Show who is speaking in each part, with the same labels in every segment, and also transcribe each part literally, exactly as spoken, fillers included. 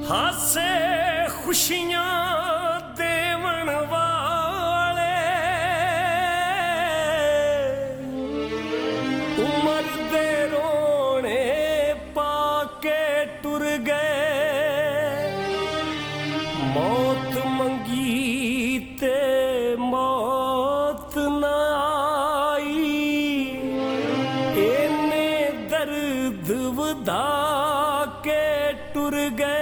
Speaker 1: ਹਾਸੇ ਖੁਸ਼ੀਆਂ ਦੇਵਣ ਵਾਲੇ ਉਮਰ ਦੇ ਰੋਣੇ ਪਾ ਕੇ ਟੁਰ ਗਏ। ਮੌਤ ਮੰਗੀ ਤੇ ਮੌਤ ਨਾ ਆਈ, ਇਹਨੇ ਦਰਦ ਵਧਾ ਕੇ ਟੁਰ ਗਏ।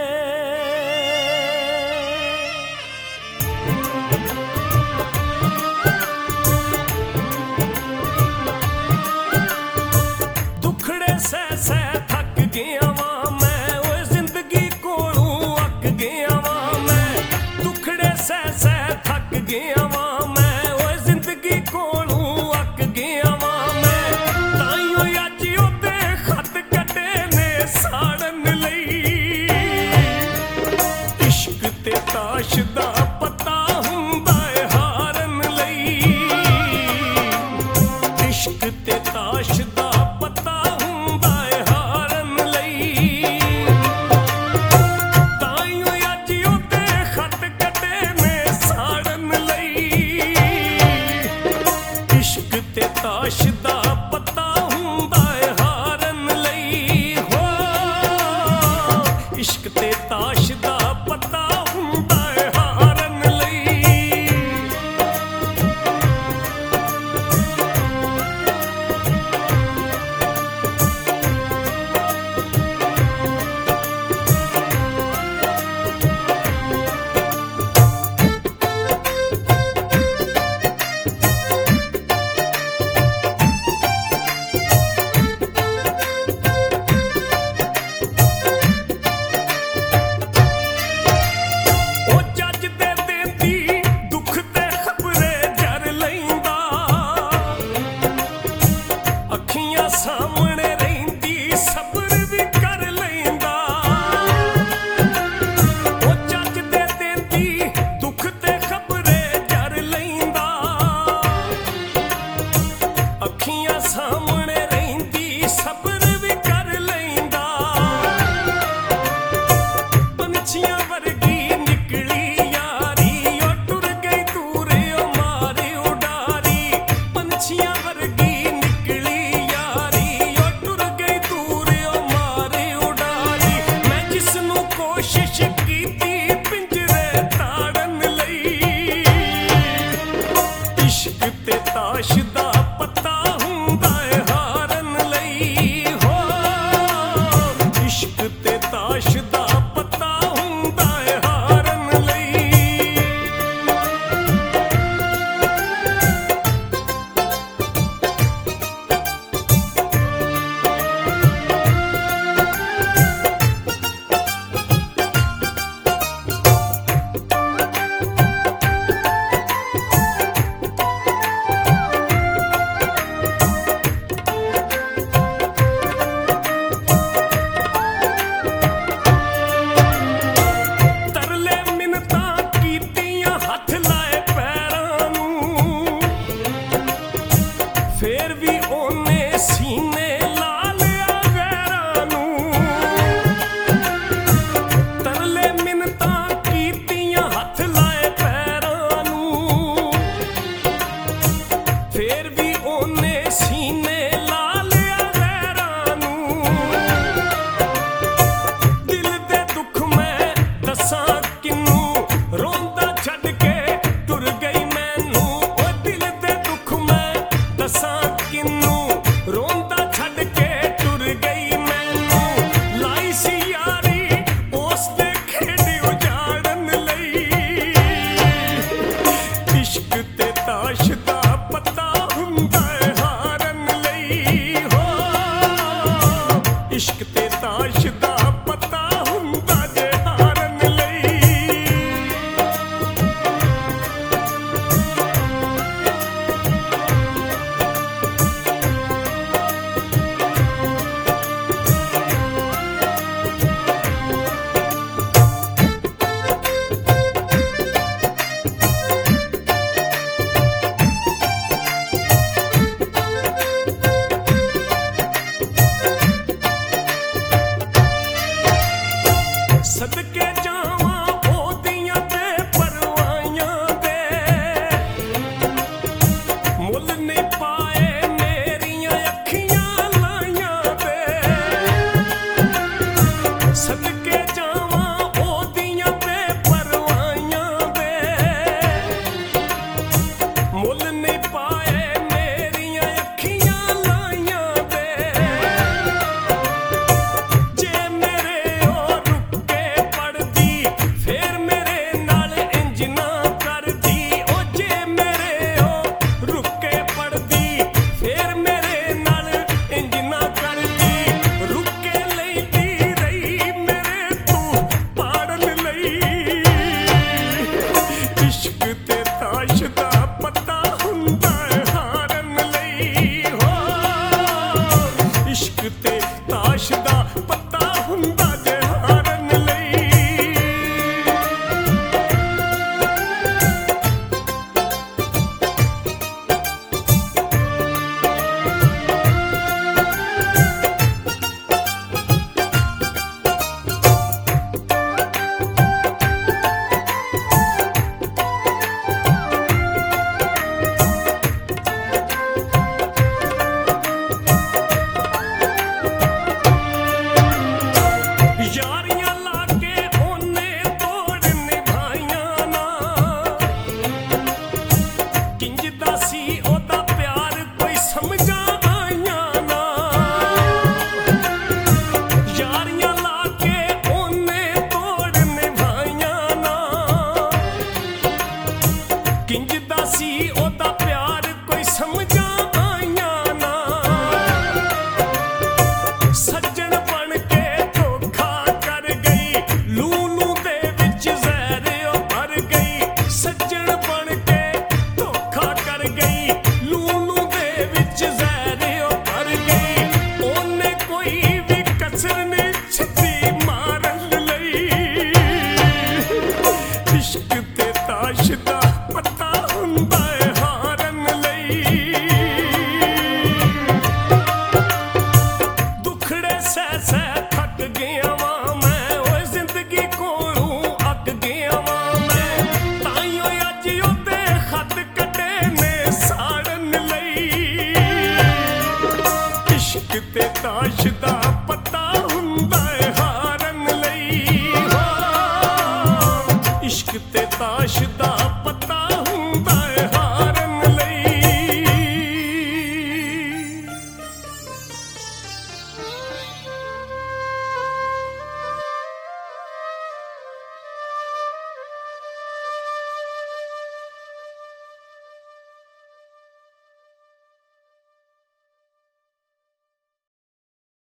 Speaker 1: ਦੁਖੜੇ ਸਹਿ ਸਹਿ ਥੱਕ ਗਿਆ ਵਾਂ ਮੈਂ, ਓਏ ਜ਼ਿੰਦਗੀ ਕੋਲੋਂ ਅੱਕ ਗਿਆ ਵਾਂ ਮੈਂ। ਦੁਖੜੇ ਸਹਿ ਸਹਿ ਥੱਕ ਗਿਆ ਵਾਂ ਮੈਂ, ਓਏ ਜ਼ਿੰਦਗੀ ਕੋਲੋਂ ਅੱਕ ਗਿਆ ਵਾਂ ਮੈਂ। ਤਾਈਓ ਅੱਜ ਉਹਦੇ ਖੱਤ ਕੱਢੇ ਨੇ ਸਾੜਨ ਲਈ। ਇਸ਼ਕ ਤੇ ਤਾਸ਼ ਦਾ ਪਤਾ ਹੁੰਦਾ ਏ ਹਾਰਨ ਲਈ। ਇਸ਼ਕ ਤੇ ਤਾਸ਼ ਦਾ ਪਤਾ ਹੁੰਦਾ ਏ ਹਾਰਨ ਲਈ। ਤਾਈਓ ਅੱਜ ਉਹਦੇ ਖੱਤ ਕੱਢੇ ਨੇ ਸਾੜਨ ਲਈ। ਇਸ਼ਕ ਤੇ ਤਾਸ਼ ਦਾ ਪਤਾ ਹੁੰਦਾ ਏ ਹਾਰਨ ਲਈ। ਹੋ ਇਸ਼ਕ ਤੇ ਤਾਸ਼ ਦਾ ਪਤਾ ਹੁੰਦਾ ਏ ਹਾਰਨ ਲਈ। ਉਹ ਜੱਜ ਦੇ ਦੇਂਦੀ ਦੁੱਖ ਤੇ ਖਬਰੇ ਜਰ ਲੈਂਦਾ। ਅੱਖੀਆਂ ਸਾਹਮਣੇ ਰਹਿੰਦੀ ਸਬਰ ਵੀ ਕਰ ਲੈਂਦਾ। ਉਹ ਜੱਜ ਦੇ ਦੇਂਦੀ ਦੁੱਖ ਤੇ ਖਬਰੇ ਜਰ ਲੈਂਦਾ। ਅੱਖੀਆਂ ਸਾਹਮਣੇ ਰਹਿੰਦੀ ਸਬਰ ਵੀ ਕਰ ਲੈਂਦਾ। ਪੰਛੀਆਂ ਵਰਗੀ ਨਿਕਲੀ ਯਾਰੀ, ਉਹ ਟੁਰ ਗਈ ਦੂਰ ਉਹ ਮਾਰੀ ਉਡਾਰੀ। ਪੰਛੀਆਂ ਵਰਗੀ ਨਿਕਲੀ ਯਾਰੀ, ਉਹ ਟੁਰ ਗਈ ਦੂਰ ਉਹ ਮਾਰੀ ਉਡਾਰੀ। ਮੈਂ ਜਿਸ ਨੂੰ ਕੋਸ਼ਿਸ਼ ਕੀਤੀ ਪਿੰਜਰੇ ਤਾੜਨ ਲਈ। ਇਸ਼ਕ ਤੇ ਤਾਸ਼ ਦਾ ਪਤਾ ਹੁੰਦਾ ਏ ਹਾਰਨ ਲਈ। ਹੋ ਇਸ਼ਕ ਤੇ ਤਾਸ਼ ਦਾ ਪਤਾ ਹੁੰਦਾ ਏ ਹਾਰਨ ਲਈ। ਤਰਲੇ ਮਿੰਨਤਾਂ ਕੀਤੀਆਂ ਹੱਥ ਲਾਏ ਪੈਰਾਂ ਨੂੰ, ਫੇਰ ਵੀ ਉਹਨੇ ਸੀਨੇ ਲਾ ਲਿਆ ਗੈਰਾਂ ਨੂੰ। ਤਰਲੇ ਮਿੰਨਤਾਂ ਕੀਤੀਆਂ ਹੱਥ ਲਾਏ ਪੈਰਾਂ ਨੂੰ, ਫੇਰ ਵੀ ਉਹਨੇ ਸੀਨੇ ਲਾ ਲਿਆ ਗੈਰਾਂ ਨੂੰ। ਦਿਲ ਦੇ ਦੁੱਖ ਮੈਂ ਦੱਸਾਂ ਕਿਨੂੰ, ਰੋਂਦਾ ਛੱਡ ਕੇ ਟੁਰ ਗਈ ਮੈਨੂੰ। ਓ ਦਿਲ ਦੇ ਦੁੱਖ ਮੈਂ ਦੱਸਾਂ ਕਿਨੂੰ, ਰੋਂਦਾ ਛੱਡ ਕੇ ਟੁਰ ਗਈ ਮੈਨੂੰ। ਲਾਈ ਸੀ ਯਾਰੀ ਉਸ ਦੇ ਖੇਡ ਉਜਾੜਨ ਲਈ। ਇਸ਼ਕ ਤੇ ਤਾਸ਼ ਦਾ ਪਤਾ ਹੁੰਦਾ ਏ ਹਾਰਨ ਲਈ। ਹੋ ਇਸ਼ਕ ਤੇ ਤਾਸ਼ ਦਾ ਪਤਾ ਹੁੰਦਾ ਜੇ ਹਾਰਨ ਲਈ। ਬਰਦਾਸ਼ਤ ਦਾ